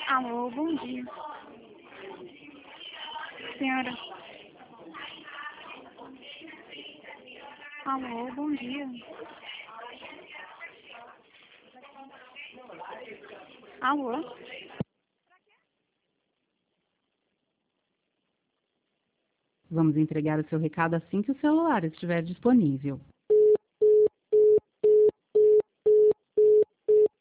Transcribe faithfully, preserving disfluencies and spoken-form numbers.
Alô, bom dia. Senhora. Alô, bom dia. Alô? Vamos entregar o seu recado assim que o celular estiver disponível.